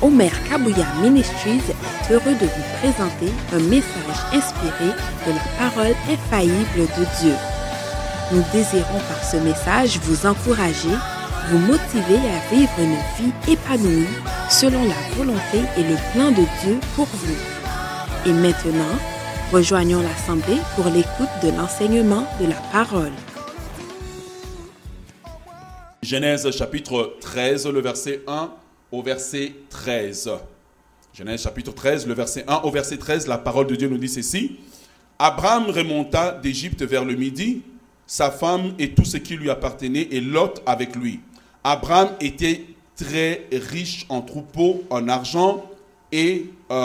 Omer Kabouya Ministries est heureux de vous présenter un message inspiré de la parole infaillible de Dieu. Nous désirons par ce message vous encourager, vous motiver à vivre une vie épanouie selon la volonté et le plan de Dieu pour vous. Et maintenant, rejoignons l'Assemblée pour l'écoute de l'enseignement de la parole. Genèse chapitre 13, le verset 1 au verset 13. Genèse chapitre 13, le verset 1 au verset 13, la parole de Dieu nous dit ceci. Abraham remonta d'Égypte vers le midi, sa femme et tout ce qui lui appartenait, et Lot avec lui. Abraham était très riche en troupeaux, en argent et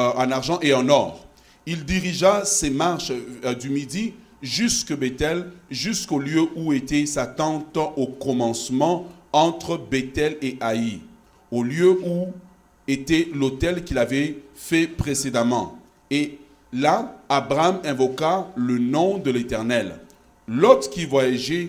en or. Il dirigea ses marches du midi jusqu'à Bethel, jusqu'au lieu où était sa tente au commencement entre Bethel et Haï, au lieu où était l'autel qu'il avait fait précédemment. Et là, Abraham invoqua le nom de l'Éternel. Lot qui voyageait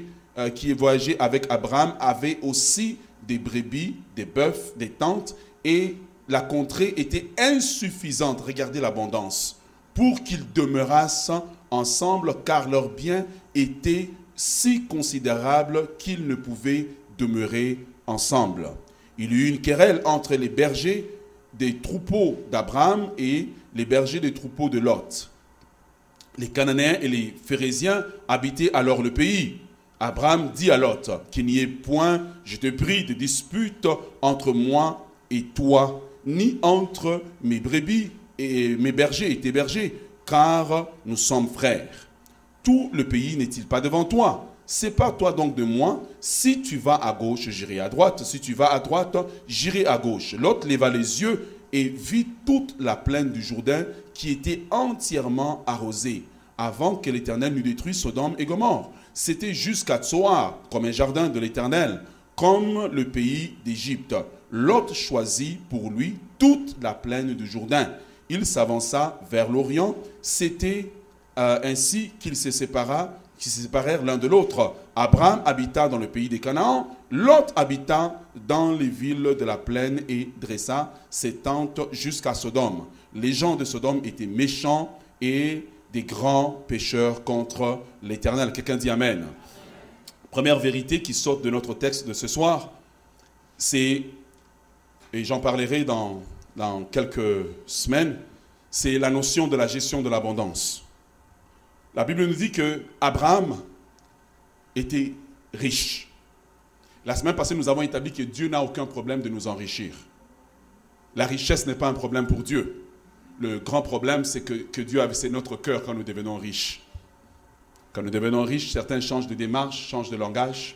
avec Abraham avait aussi des brebis, des bœufs, des tentes, et la contrée était insuffisante, regardez l'abondance, pour qu'ils demeurassent ensemble, car leurs biens étaient si considérables qu'ils ne pouvaient demeurer ensemble. Il y eut une querelle entre les bergers des troupeaux d'Abraham et les bergers des troupeaux de Lot. Les Cananéens et les Phérésiens habitaient alors le pays. Abraham dit à Lot, qu'il n'y ait point, je te prie, de dispute entre moi et toi, ni entre mes brebis et mes bergers et tes bergers, car nous sommes frères. Tout le pays n'est-il pas devant toi? Sépare-toi donc de moi. Si tu vas à gauche, j'irai à droite. Si tu vas à droite, j'irai à gauche. Lot leva les yeux et vit toute la plaine du Jourdain qui était entièrement arrosée, avant que l'Éternel n'eût détruit Sodome et Gomorrhe. C'était jusqu'à Tsoar, comme un jardin de l'Éternel, comme le pays d'Égypte. Lot choisit pour lui toute la plaine du Jourdain. Il s'avança vers l'Orient. C'était ainsi qu'ils se séparèrent l'un de l'autre. Abraham habita dans le pays des Canaan. Lot habita dans les villes de la plaine et dressa ses tentes jusqu'à Sodome. Les gens de Sodome étaient méchants et des grands pécheurs contre l'Éternel. Quelqu'un dit Amen. Première vérité qui sort de notre texte de ce soir, c'est, et j'en parlerai dans quelques semaines, c'est la notion de la gestion de l'abondance. La Bible nous dit que Abraham était riche. La semaine passée, nous avons établi que Dieu n'a aucun problème de nous enrichir. La richesse n'est pas un problème pour Dieu. Le grand problème, c'est que Dieu c'est notre cœur quand nous devenons riches. Quand nous devenons riches, certains changent de démarche, changent de langage.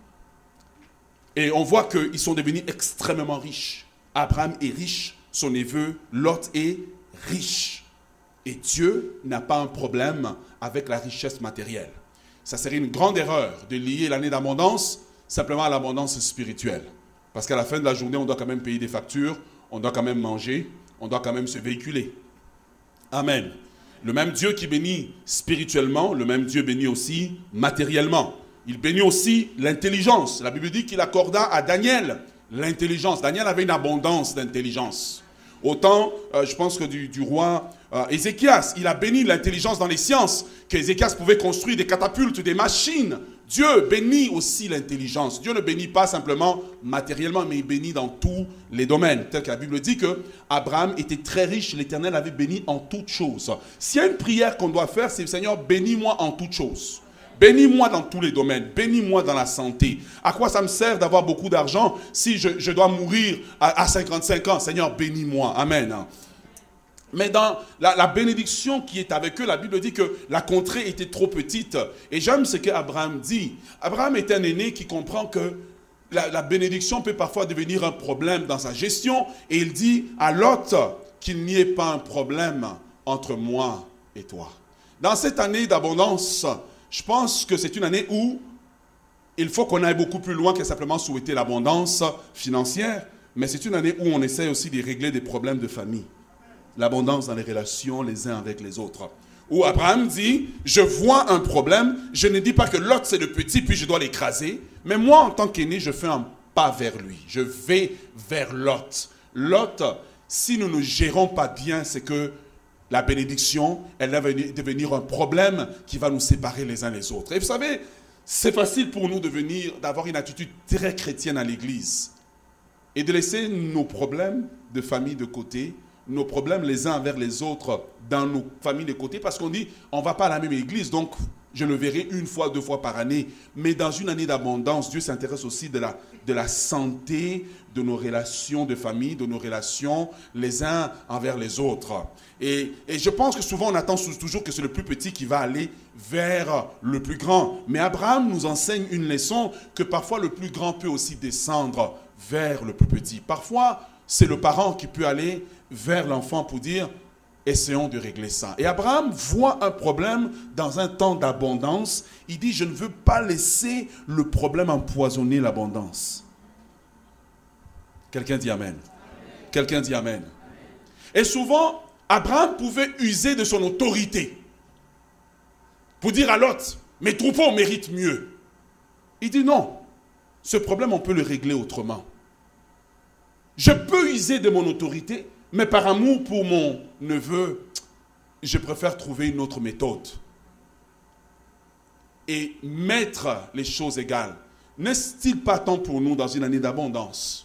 Et on voit qu'ils sont devenus extrêmement riches. Abraham est riche, son neveu Lot est riche. Et Dieu n'a pas un problème avec la richesse matérielle. Ça serait une grande erreur de lier l'année d'abondance simplement à l'abondance spirituelle. Parce qu'à la fin de la journée, on doit quand même payer des factures, on doit quand même manger, on doit quand même se véhiculer. Amen. Le même Dieu qui bénit spirituellement, le même Dieu bénit aussi matériellement. Il bénit aussi l'intelligence. La Bible dit qu'il accorda à Daniel l'intelligence. Daniel avait une abondance d'intelligence. Autant, je pense que du roi Ézéchias, il a béni l'intelligence dans les sciences, qu'Ézéchias pouvait construire des catapultes, des machines. Dieu bénit aussi l'intelligence. Dieu ne bénit pas simplement matériellement, mais il bénit dans tous les domaines. Tel que la Bible dit que Abraham était très riche, l'Éternel avait béni en toutes choses. S'il y a une prière qu'on doit faire, c'est Seigneur, bénis-moi en toutes choses. Bénis-moi dans tous les domaines, bénis-moi dans la santé. À quoi ça me sert d'avoir beaucoup d'argent si je dois mourir à 55 ans? Seigneur, bénis-moi. Amen. Mais dans la bénédiction qui est avec eux, la Bible dit que la contrée était trop petite. Et j'aime ce qu'Abraham dit. Abraham est un aîné qui comprend que la bénédiction peut parfois devenir un problème dans sa gestion. Et il dit à Lot qu'il n'y ait pas un problème entre moi et toi. Dans cette année d'abondance, je pense que c'est une année où il faut qu'on aille beaucoup plus loin que simplement souhaiter l'abondance financière, mais c'est une année où on essaie aussi de régler des problèmes de famille. L'abondance dans les relations les uns avec les autres. Où Abraham dit, je vois un problème, je ne dis pas que Lot c'est le petit puis je dois l'écraser, mais moi en tant qu'aîné, je fais un pas vers lui. Je vais vers Lot. Lot, si nous ne gérons pas bien, c'est que la bénédiction, elle va devenir un problème qui va nous séparer les uns les autres. Et vous savez, c'est facile pour nous d'avoir une attitude très chrétienne à l'église et de laisser nos problèmes de famille de côté, nos problèmes les uns envers les autres dans nos familles de côté, parce qu'on dit, on ne va pas à la même église, donc je le verrai 1 fois, 2 fois par année. Mais dans une année d'abondance, Dieu s'intéresse aussi de la santé de nos relations de famille, de nos relations les uns envers les autres. Et je pense que souvent on attend toujours que c'est le plus petit qui va aller vers le plus grand. Mais Abraham nous enseigne une leçon que parfois le plus grand peut aussi descendre vers le plus petit. Parfois, c'est le parent qui peut aller vers l'enfant pour dire « essayons de régler ça ». Et Abraham voit un problème dans un temps d'abondance. Il dit « je ne veux pas laisser le problème empoisonner l'abondance ». Quelqu'un dit Amen. Quelqu'un dit Amen. Et souvent, Abraham pouvait user de son autorité pour dire à Lot, mes troupeaux méritent mieux. Il dit non, ce problème on peut le régler autrement. Je peux user de mon autorité, mais par amour pour mon neveu, je préfère trouver une autre méthode. Et mettre les choses égales. N'est-il pas temps pour nous, dans une année d'abondance,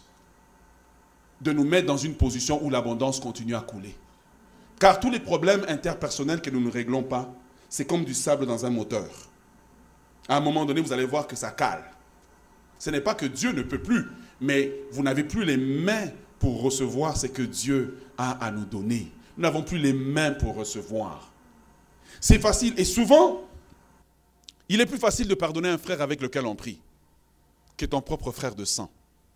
de nous mettre dans une position où l'abondance continue à couler? Car tous les problèmes interpersonnels que nous ne réglons pas, c'est comme du sable dans un moteur. À un moment donné, vous allez voir que ça cale. Ce n'est pas que Dieu ne peut plus, mais vous n'avez plus les mains pour recevoir ce que Dieu a à nous donner. Nous n'avons plus les mains pour recevoir. C'est facile. Et souvent, il est plus facile de pardonner un frère avec lequel on prie que ton propre frère de sang.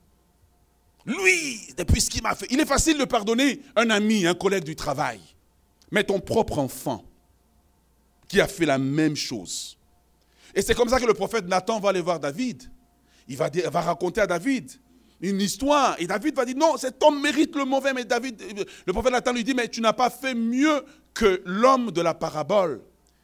Lui, depuis ce qu'il m'a fait, il est facile de pardonner un ami, un collègue du travail. Mais ton propre enfant qui a fait la même chose. Et c'est comme ça que le prophète Nathan va aller voir David. Il va raconter à David une histoire. Et David va dire, non, cet homme mérite le mauvais. Mais le prophète Nathan lui dit, mais tu n'as pas fait mieux que l'homme de la parabole.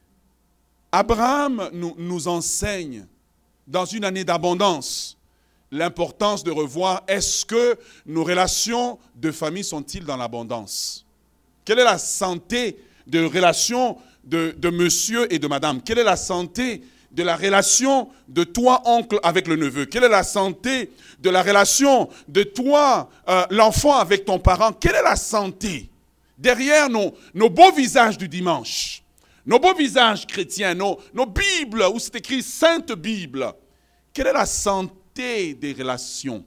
Abraham nous enseigne, dans une année d'abondance, l'importance de revoir, est-ce que nos relations de famille sont-ils dans l'abondance? Quelle est la santé de relation de monsieur et de madame? Quelle est la santé de la relation de toi, oncle, avec le neveu? Quelle est la santé de la relation de toi, l'enfant, avec ton parent? Quelle est la santé derrière nos beaux visages du dimanche, nos beaux visages chrétiens, nos Bibles où c'est écrit Sainte Bible? Quelle est la santé des relations?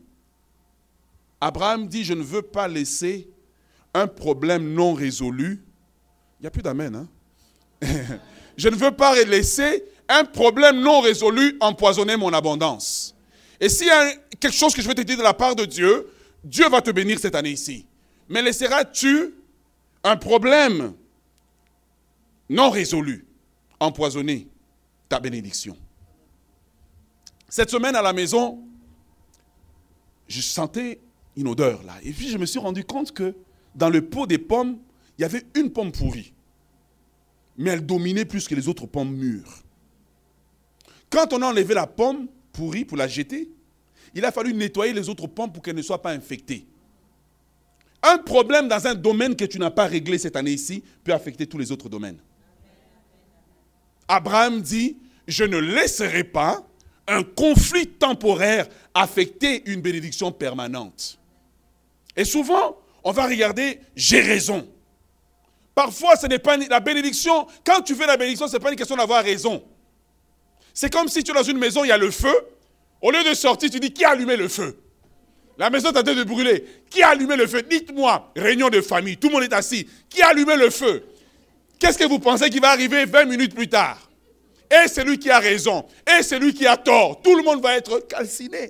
Abraham dit, je ne veux pas laisser un problème non résolu. Il n'y a plus d'amen, hein? Je ne veux pas laisser un problème non résolu empoisonner mon abondance. Et s'il y a quelque chose que je veux te dire de la part de Dieu, Dieu va te bénir cette année-ci. Mais laisseras-tu un problème non résolu empoisonner ta bénédiction? Cette semaine à la maison, je sentais une odeur là. Et puis je me suis rendu compte que dans le pot des pommes, il y avait une pomme pourrie. Mais elle dominait plus que les autres pommes mûres. Quand on a enlevé la pomme pourrie pour la jeter, il a fallu nettoyer les autres pommes pour qu'elles ne soient pas infectées. Un problème dans un domaine que tu n'as pas réglé cette année-ci peut affecter tous les autres domaines. Abraham dit, je ne laisserai pas un conflit temporaire affecter une bénédiction permanente. Et souvent, on va regarder, j'ai raison. Parfois, ce n'est pas la bénédiction. Quand tu fais la bénédiction, ce n'est pas une question d'avoir raison. C'est comme si tu es dans une maison, il y a le feu. Au lieu de sortir, tu dis, qui a allumé le feu? La maison est en train de brûler. Qui a allumé le feu? Dites-moi, réunion de famille, tout le monde est assis. Qui a allumé le feu? Qu'est-ce que vous pensez qui va arriver 20 minutes plus tard? Et c'est lui qui a raison. Et c'est lui qui a tort. Tout le monde va être calciné.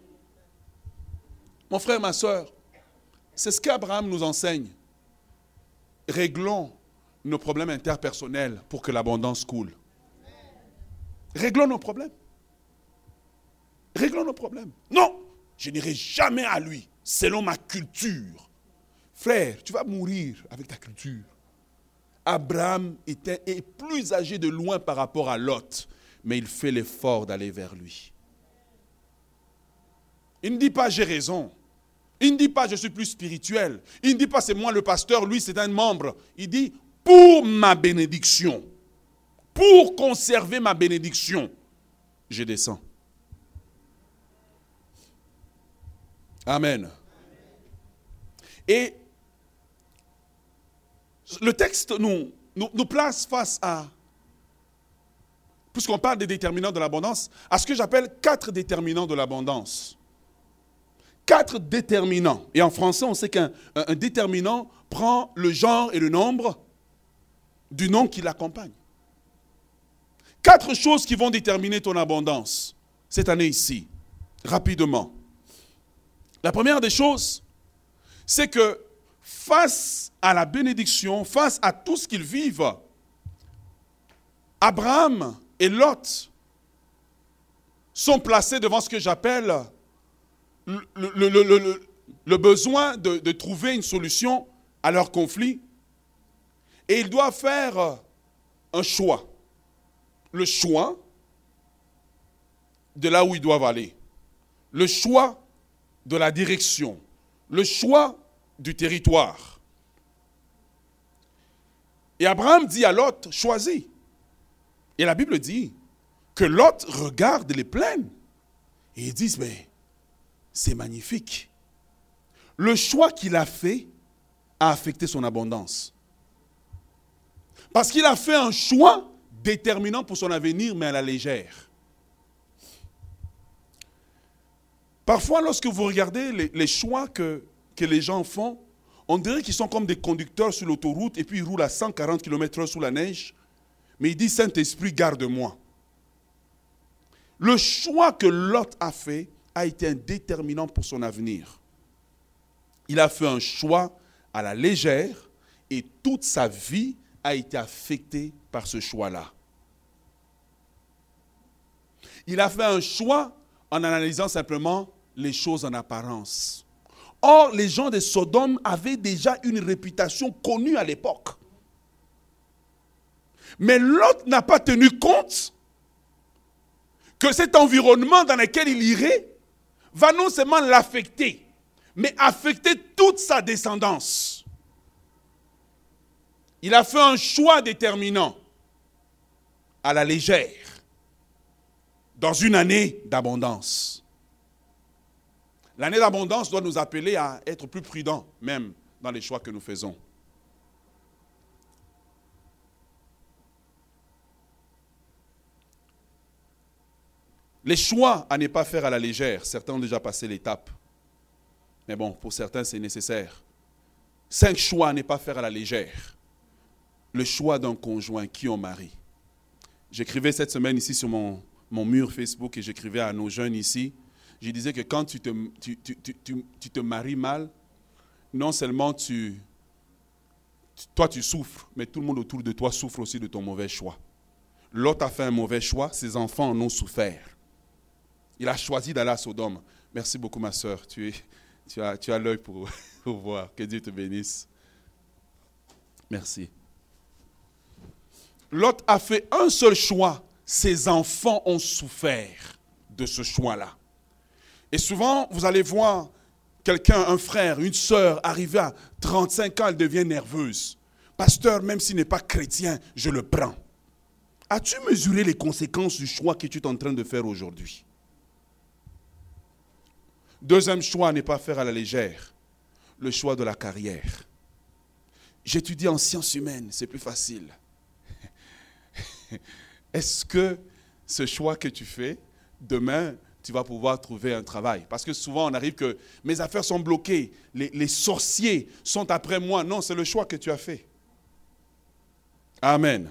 Mon frère, ma soeur, c'est ce qu'Abraham nous enseigne. Réglons nos problèmes interpersonnels pour que l'abondance coule. Réglons nos problèmes. Réglons nos problèmes. Non, je n'irai jamais à lui, selon ma culture. Frère, tu vas mourir avec ta culture. Abraham est plus âgé de loin par rapport à Lot, mais il fait l'effort d'aller vers lui. Il ne dit pas j'ai raison. Il ne dit pas je suis plus spirituel. Il ne dit pas c'est moi le pasteur, lui c'est un membre. Il dit pour ma bénédiction, pour conserver ma bénédiction, je descends. Amen. Et le texte nous place face à, puisqu'on parle des déterminants de l'abondance, à ce que j'appelle 4 déterminants de l'abondance. 4 déterminants. Et en français, on sait qu'un déterminant prend le genre et le nombre du nom qui l'accompagne. 4 choses qui vont déterminer ton abondance cette année ici, rapidement. La première des choses, c'est que face à la bénédiction, face à tout ce qu'ils vivent, Abraham et Lot sont placés devant ce que j'appelle le besoin de trouver une solution à leur conflit. Et ils doivent faire un choix. Le choix de là où ils doivent aller. Le choix de la direction. Le choix du territoire. Et Abraham dit à Lot, choisis. Et la Bible dit que Lot regarde les plaines. Et ils disent, mais c'est magnifique. Le choix qu'il a fait a affecté son abondance. Parce qu'il a fait un choix déterminant pour son avenir, mais à la légère. Parfois, lorsque vous regardez les choix que les gens font, on dirait qu'ils sont comme des conducteurs sur l'autoroute et puis ils roulent à 140 km/h sous la neige. Mais il dit, Saint-Esprit, garde-moi. Le choix que Lot a fait a été un déterminant pour son avenir. Il a fait un choix à la légère et toute sa vie a été affectée par ce choix-là. Il a fait un choix en analysant simplement les choses en apparence. Or, les gens de Sodome avaient déjà une réputation connue à l'époque. Mais Lot n'a pas tenu compte que cet environnement dans lequel il irait va non seulement l'affecter, mais affecter toute sa descendance. Il a fait un choix déterminant à la légère dans une année d'abondance. L'année d'abondance doit nous appeler à être plus prudents, même dans les choix que nous faisons. Les choix à ne pas faire à la légère, certains ont déjà passé l'étape. Mais bon, pour certains, c'est nécessaire. 5 choix à ne pas faire à la légère. Le choix d'un conjoint qui on marie. J'écrivais cette semaine ici sur mon mur Facebook et j'écrivais à nos jeunes ici. Je disais que quand tu te maries mal, non seulement toi tu souffres, mais tout le monde autour de toi souffre aussi de ton mauvais choix. L'autre a fait un mauvais choix, ses enfants en ont souffert. Il a choisi d'aller à Sodome. Merci beaucoup ma soeur, tu as l'œil pour voir. Que Dieu te bénisse. Merci. Lot a fait un seul choix. Ses enfants ont souffert de ce choix-là. Et souvent, vous allez voir quelqu'un, un frère, une sœur, arriver à 35 ans, elle devient nerveuse. Pasteur, même s'il n'est pas chrétien, je le prends. As-tu mesuré les conséquences du choix que tu es en train de faire aujourd'hui? Deuxième choix à ne pas faire à la légère, le choix de la carrière. J'étudie en sciences humaines, c'est plus facile. Est-ce que ce choix que tu fais, demain, tu vas pouvoir trouver un travail? Parce que souvent, on arrive que mes affaires sont bloquées, les sorciers sont après moi. Non, c'est le choix que tu as fait. Amen.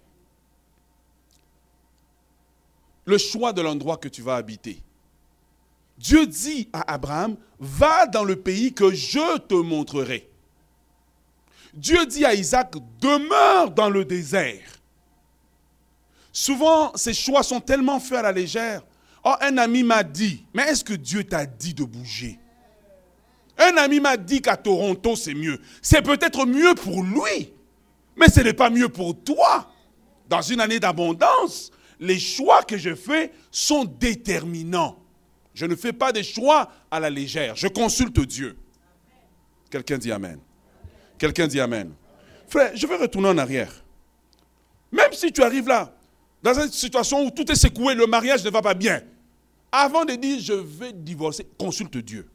Le choix de l'endroit que tu vas habiter. Dieu dit à Abraham, va dans le pays que je te montrerai. Dieu dit à Isaac, demeure dans le désert. Souvent, ces choix sont tellement faits à la légère. Oh, un ami m'a dit, mais est-ce que Dieu t'a dit de bouger? Un ami m'a dit qu'à Toronto, c'est mieux. C'est peut-être mieux pour lui, mais ce n'est pas mieux pour toi. Dans une année d'abondance, les choix que je fais sont déterminants. Je ne fais pas des choix à la légère. Je consulte Dieu. Quelqu'un dit Amen. Quelqu'un dit Amen. Frère, je vais retourner en arrière. Même si tu arrives là, dans une situation où tout est secoué, le mariage ne va pas bien, avant de dire je vais divorcer, consulte Dieu.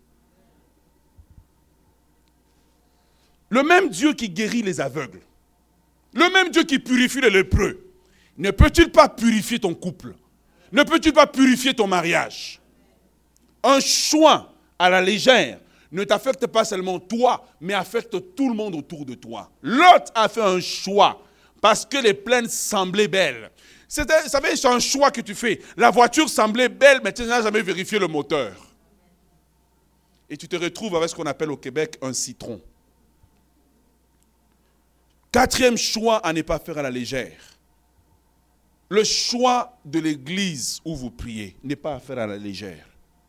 Le même Dieu qui guérit les aveugles, le même Dieu qui purifie les lépreux, ne peut-il pas purifier ton couple? Ne peut-il pas purifier ton mariage? Un choix à la légère ne t'affecte pas seulement toi, mais affecte tout le monde autour de toi. Lot a fait un choix parce que les plaines semblaient belles. Vous savez, c'est un choix que tu fais. La voiture semblait belle, mais tu n'as jamais vérifié le moteur. Et tu te retrouves avec ce qu'on appelle au Québec un citron. Quatrième choix à ne pas faire à la légère. Le choix de l'église où vous priez n'est pas à faire à la légère.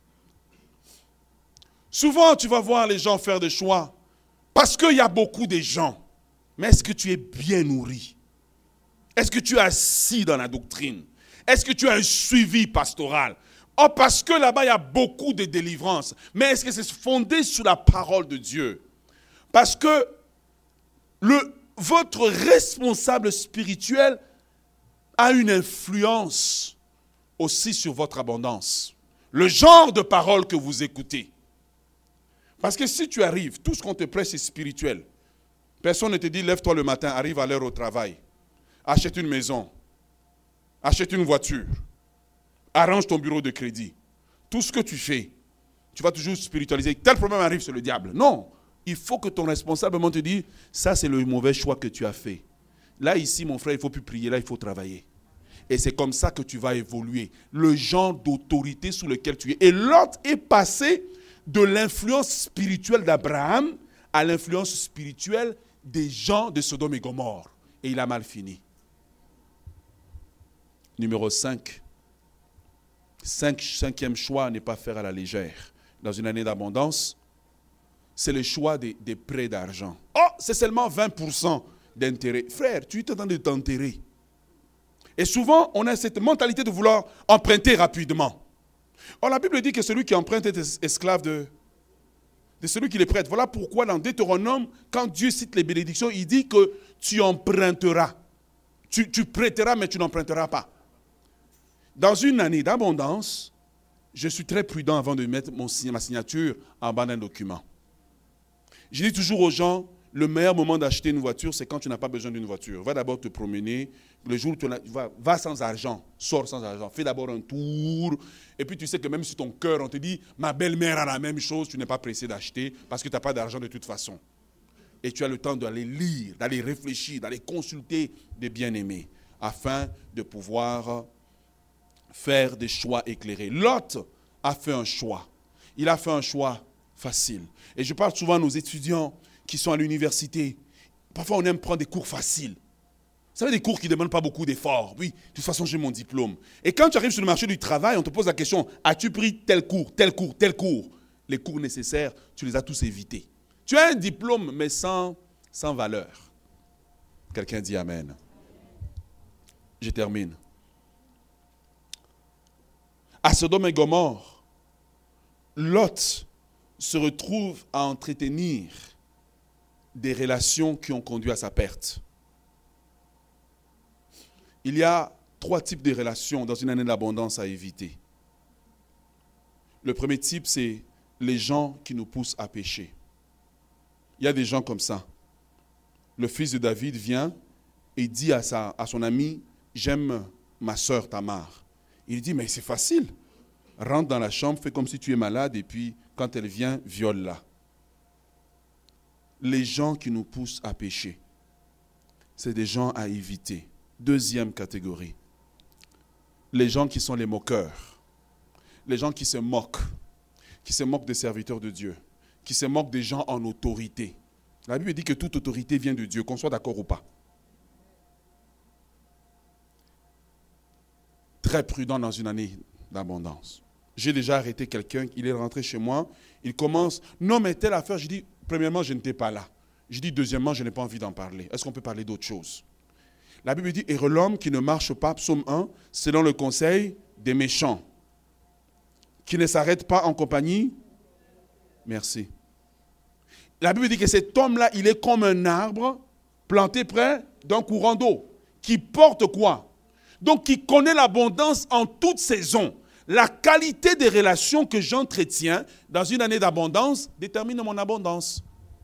Souvent, tu vas voir les gens faire des choix parce qu'il y a beaucoup de gens. Mais est-ce que tu es bien nourri? Est-ce que tu es assis dans la doctrine? Est-ce que tu as un suivi pastoral? Oh, parce que là-bas, il y a beaucoup de délivrance. Mais est-ce que c'est fondé sur la parole de Dieu? Parce que votre responsable spirituel a une influence aussi sur votre abondance. Le genre de parole que vous écoutez. Parce que si tu arrives, tout ce qu'on te prêche est spirituel. Personne ne te dit, lève-toi le matin, arrive à l'heure au travail. Achète une maison. Achète une voiture. Arrange ton bureau de crédit. Tout ce que tu fais, tu vas toujours spiritualiser. Tel problème arrive, c'est le diable. Non. Il faut que ton responsable te dise, ça c'est le mauvais choix que tu as fait. Là, ici, mon frère, il ne faut plus prier, là, il faut travailler. Et c'est comme ça que tu vas évoluer. Le genre d'autorité sous lequel tu es. Et Lot est passé de l'influence spirituelle d'Abraham à l'influence spirituelle des gens de Sodome et Gomorrhe. Et il a mal fini. Numéro 5. Cinquième choix à ne pas faire à la légère. Dans une année d'abondance, c'est le choix des prêts d'argent. Oh, c'est seulement 20% d'intérêt. Frère, tu es en train de t'enterrer. Et souvent, on a cette mentalité de vouloir emprunter rapidement. Or, la Bible dit que celui qui emprunte est esclave de celui qui les prête. Voilà pourquoi dans Deutéronome, quand Dieu cite les bénédictions, il dit que tu emprunteras. Tu prêteras, mais tu n'emprunteras pas. Dans une année d'abondance, je suis très prudent avant de mettre ma signature en bas d'un document. Je dis toujours aux gens, le meilleur moment d'acheter une voiture, c'est quand tu n'as pas besoin d'une voiture. Va d'abord te promener. Le jour où tu vas sans argent, sors sans argent. Fais d'abord un tour. Et puis tu sais que même si ton cœur, on te dit, ma belle-mère a la même chose, tu n'es pas pressé d'acheter parce que tu n'as pas d'argent de toute façon. Et tu as le temps d'aller lire, d'aller réfléchir, d'aller consulter des bien-aimés afin de pouvoir faire des choix éclairés. Lot a fait un choix. Il a fait un choix facile. Et je parle souvent à nos étudiants qui sont à l'université. Parfois, on aime prendre des cours faciles. Vous savez, des cours qui ne demandent pas beaucoup d'efforts. Oui, de toute façon, j'ai mon diplôme. Et quand tu arrives sur le marché du travail, on te pose la question, as-tu pris tel cours, tel cours, tel cours? Les cours nécessaires, tu les as tous évités. Tu as un diplôme, mais sans valeur. Quelqu'un dit Amen. Je termine. À Sodome et Gomorrhe, Lot se retrouve à entretenir des relations qui ont conduit à sa perte. Il y a 3 types de relations dans une année d'abondance à éviter. Le premier type, c'est les gens qui nous poussent à pécher. Il y a des gens comme ça. Le fils de David vient et dit à son ami, j'aime ma sœur Tamar. Il dit, mais c'est facile. Rentre dans la chambre, fais comme si tu es malade et puis quand elle vient, viole-la. Les gens qui nous poussent à pécher, c'est des gens à éviter. Deuxième catégorie, les gens qui sont les moqueurs, les gens qui se moquent des serviteurs de Dieu, qui se moquent des gens en autorité. La Bible dit que toute autorité vient de Dieu, qu'on soit d'accord ou pas. Très prudent dans une année d'abondance. J'ai déjà arrêté quelqu'un, il est rentré chez moi, il commence, non mais telle affaire, je dis, premièrement, je n'étais pas là. Je dis, deuxièmement, je n'ai pas envie d'en parler. Est-ce qu'on peut parler d'autre chose? La Bible dit, et l'homme qui ne marche pas, psaume 1, selon le conseil des méchants. qui ne s'arrête pas en compagnie. Merci. La Bible dit que cet homme-là, il est comme un arbre planté près d'un courant d'eau, qui porte quoi? Donc, qui connaît l'abondance en toute saison. La qualité des relations que j'entretiens dans une année d'abondance détermine mon abondance.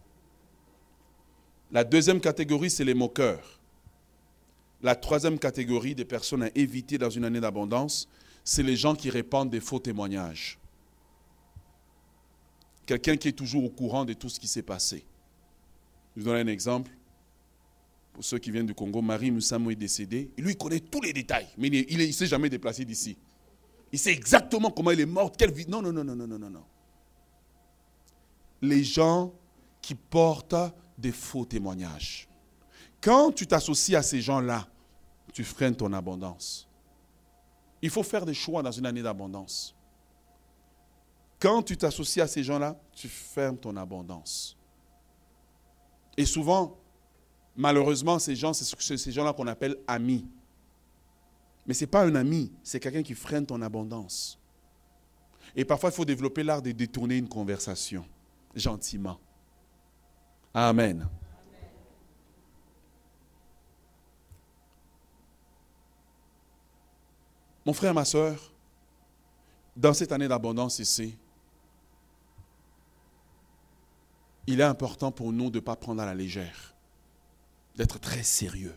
La deuxième catégorie, c'est les moqueurs. La troisième catégorie des personnes à éviter dans une année d'abondance, c'est les gens qui répandent des faux témoignages. Quelqu'un qui est toujours au courant de tout ce qui s'est passé. Je vous donne un exemple. Pour ceux qui viennent du Congo, Marie Moussamou est décédée. Et lui, il connaît tous les détails, mais il ne s'est jamais déplacé d'ici. Il sait exactement comment il est mort, quelle vie. Non. Les gens qui portent des faux témoignages. Quand tu t'associes à ces gens-là, tu freines ton abondance. Il faut faire des choix dans une année d'abondance. Quand tu t'associes à ces gens-là, tu fermes ton abondance. Et souvent, malheureusement, ces gens, c'est ces gens-là qu'on appelle amis. Mais ce n'est pas un ami, c'est quelqu'un qui freine ton abondance. Et parfois, il faut développer l'art de détourner une conversation, gentiment. Amen. Mon frère, ma soeur, dans cette année d'abondance ici, il est important pour nous de ne pas prendre à la légère, d'être très sérieux,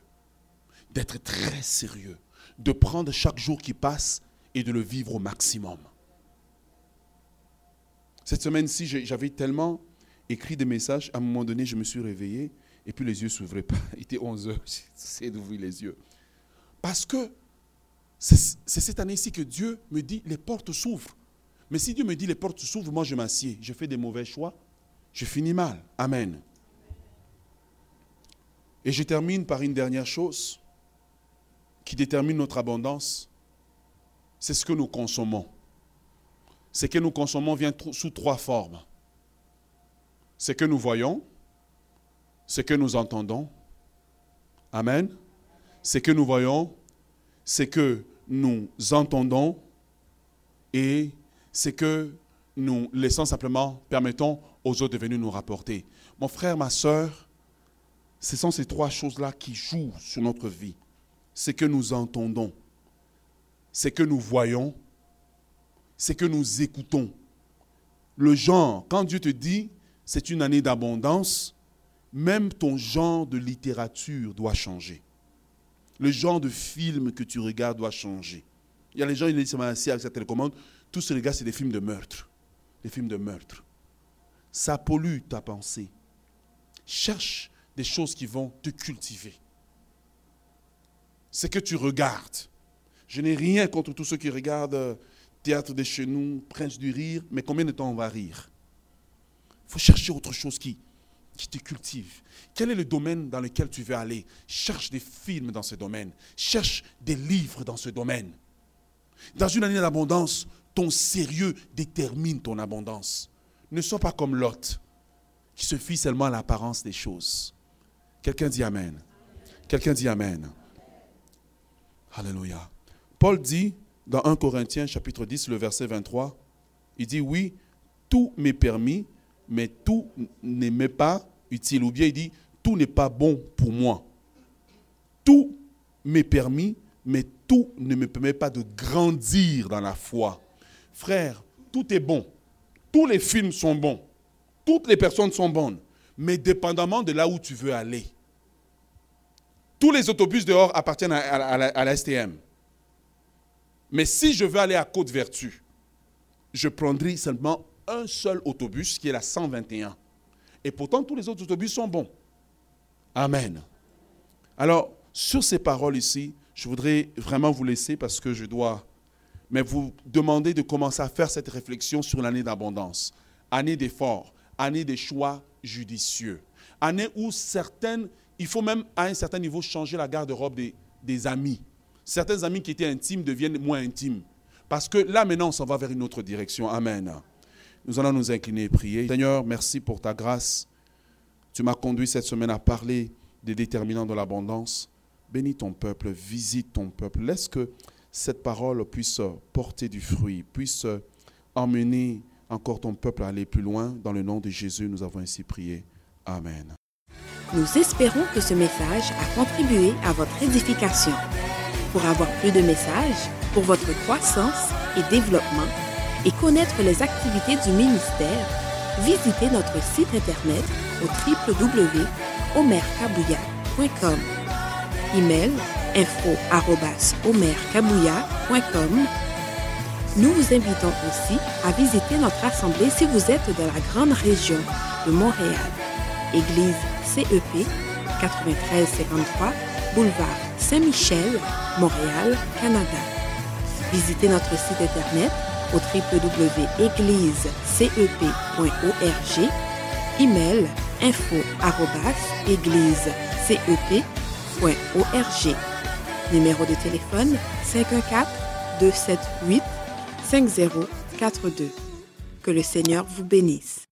de prendre chaque jour qui passe et de le vivre au maximum. Cette semaine-ci, j'avais tellement écrit des messages, à un moment donné, je me suis réveillé et puis les yeux ne s'ouvraient pas. Il était 11 heures, j'ai essayé d'ouvrir les yeux. Parce que c'est cette année-ci que Dieu me dit, les portes s'ouvrent. Mais si Dieu me dit, les portes s'ouvrent, moi je m'assieds, je fais des mauvais choix, je finis mal. Amen. Et je termine par une dernière chose qui détermine notre abondance, c'est ce que nous consommons. Ce que nous consommons vient sous trois formes. Ce que nous voyons, ce que nous entendons. Amen. Ce que nous voyons, ce que nous entendons et ce que nous laissons simplement, permettons aux autres de venir nous rapporter. Mon frère, ma soeur, ce sont ces trois choses-là qui jouent sur notre vie. Ce que nous entendons, ce que nous voyons, ce que nous écoutons. Le genre, quand Dieu te dit, c'est une année d'abondance, même ton genre de littérature doit changer. Le genre de film que tu regardes doit changer. Il y a les gens, ils sont assis avec sa télécommande, tout ce les gars, c'est des films de meurtre. Des films de meurtre. Ça pollue ta pensée. Cherche des choses qui vont te cultiver. C'est que tu regardes. Je n'ai rien contre tous ceux qui regardent Théâtre de chez nous, Prince du rire, mais combien de temps on va rire? Il faut chercher autre chose qui te cultive. Quel est le domaine dans lequel tu veux aller? Cherche des films dans ce domaine. Cherche des livres dans ce domaine. Dans une année d'abondance, ton sérieux détermine ton abondance. Ne sois pas comme Lot, qui se fie seulement à l'apparence des choses. Quelqu'un dit Amen. Quelqu'un dit Amen. Alléluia. Paul dit dans 1 Corinthiens chapitre 10, le verset 23, il dit oui, tout m'est permis, mais tout ne m'est pas utile. Ou bien il dit, tout n'est pas bon pour moi. Tout m'est permis, mais tout ne me permet pas de grandir dans la foi. Frère, tout est bon. Tous les films sont bons. Toutes les personnes sont bonnes. Mais dépendamment de là où tu veux aller. Tous les autobus dehors appartiennent à la STM. Mais si je veux aller à Côte-Vertu, je prendrai seulement un seul autobus qui est la 121. Et pourtant, tous les autres autobus sont bons. Amen. Alors, sur ces paroles ici, je voudrais vraiment vous laisser parce que je dois, mais vous demander de commencer à faire cette réflexion sur l'année d'abondance. Année d'effort, année des choix judicieux. Année où certaines, il faut même à un certain niveau changer la garde-robe des amis. Certains amis qui étaient intimes deviennent moins intimes. Parce que là, maintenant, on s'en va vers une autre direction. Amen. Nous allons nous incliner et prier. Seigneur, merci pour ta grâce. Tu m'as conduit cette semaine à parler des déterminants de l'abondance. Bénis ton peuple, visite ton peuple. Laisse que cette parole puisse porter du fruit, puisse emmener encore ton peuple à aller plus loin. Dans le nom de Jésus, nous avons ainsi prié. Amen. Nous espérons que ce message a contribué à votre édification. Pour avoir plus de messages, pour votre croissance et développement, et connaître les activités du ministère, visitez notre site internet au www.omerkabouya.com. Email info@omerkabouya.com. Nous vous invitons aussi à visiter notre assemblée si vous êtes dans la grande région de Montréal. Église CEP, 9353, boulevard Saint-Michel, Montréal, Canada. Visitez notre site internet au www.églisecep.org. Email info@églisecep.org. Numéro de téléphone 514-278-5042. Que le Seigneur vous bénisse.